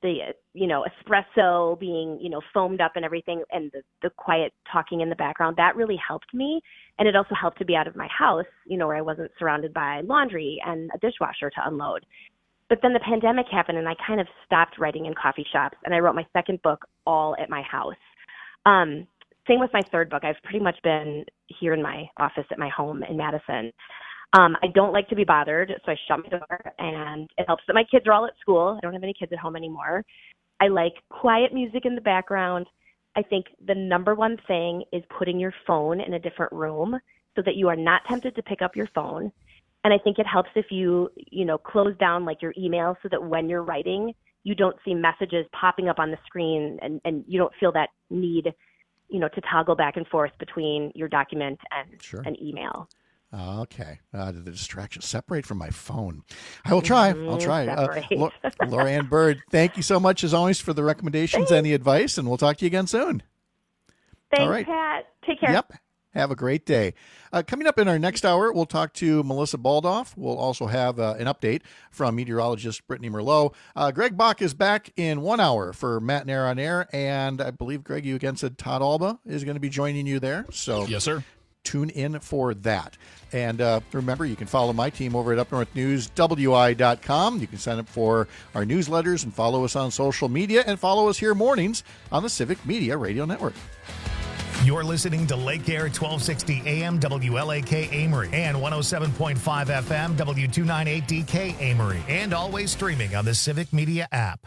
espresso being, foamed up and everything, and the quiet talking in the background, that really helped me. And it also helped to be out of my house, where I wasn't surrounded by laundry and a dishwasher to unload. But then the pandemic happened and I kind of stopped writing in coffee shops, and I wrote my second book all at my house. Same with my third book. I've pretty much been here in my office at my home in Madison. I don't like to be bothered, so I shut my door, and it helps that my kids are all at school. I don't have any kids at home anymore. I like quiet music in the background. I think the number one thing is putting your phone in a different room so that you are not tempted to pick up your phone. And I think it helps if you, close down your email so that when you're writing, you don't see messages popping up on the screen and you don't feel that need to toggle back and forth between your document and an email. Okay. The distraction. Separate from my phone. I will try. I'll try. Laura Ann Bird, thank you so much, as always, for the recommendations and the advice, and we'll talk to you again soon. Thanks, all right. Pat. Take care. Yep. Have a great day. Coming up in our next hour, we'll talk to Melissa Baldoff. We'll also have an update from meteorologist Brittany Merlot. Greg Bach is back in 1 hour for Matt and Air on Air, and I believe, Greg, you again said Todd Alba is going to be joining you there. So yes, sir. Tune in for that. And remember, you can follow my team over at UpNorthNewsWI.com. You can sign up for our newsletters and follow us on social media, and follow us here mornings on the Civic Media Radio Network. You're listening to Lake Air 1260 AM WLAK Amory and 107.5 FM W298DK Amory, and always streaming on the Civic Media app.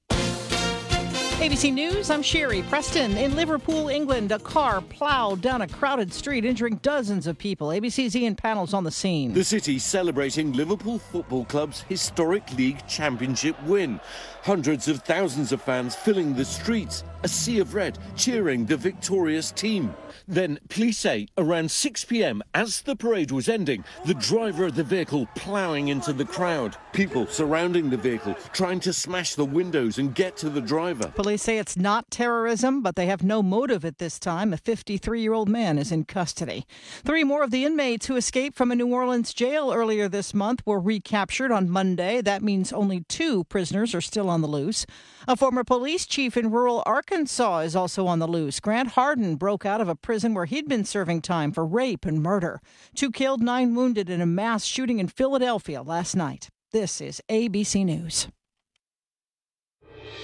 ABC News, I'm Sherry Preston. In Liverpool, England, a car plowed down a crowded street, injuring dozens of people. ABC's Ian Panels on the scene. The city celebrating Liverpool Football Club's historic league championship win. Hundreds of thousands of fans filling the streets, a sea of red, cheering the victorious team. Then, police say, around 6 p.m, as the parade was ending, the driver of the vehicle ploughing into the crowd. People surrounding the vehicle, trying to smash the windows and get to the driver. Police say it's not terrorism, but they have no motive at this time. A 53-year-old man is in custody. 3 more of the inmates who escaped from a New Orleans jail earlier this month were recaptured on Monday. That means only 2 prisoners are still on the loose. A former police chief in rural Arkansas is also on the loose. Grant Harden broke out of a prison where he'd been serving time for rape and murder. 2 killed, 9 wounded in a mass shooting in Philadelphia last night. This is ABC News.